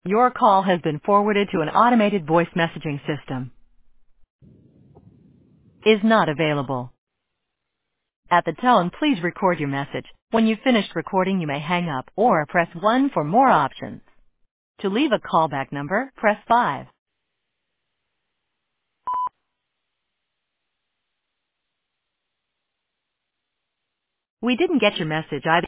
Your call has been forwarded to an automated voice messaging system. Is not available. At the tone, please record your message. When you've finished recording, you may hang up or press 1 for more options. To leave a callback number, press 5. We didn't get your message either.